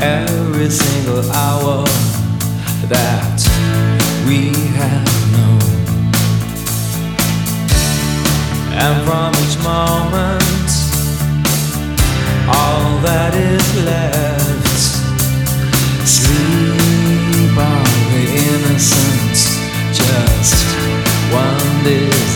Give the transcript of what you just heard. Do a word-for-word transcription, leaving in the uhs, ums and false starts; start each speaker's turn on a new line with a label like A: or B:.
A: every single hour that we have known. And from each moment, all that is left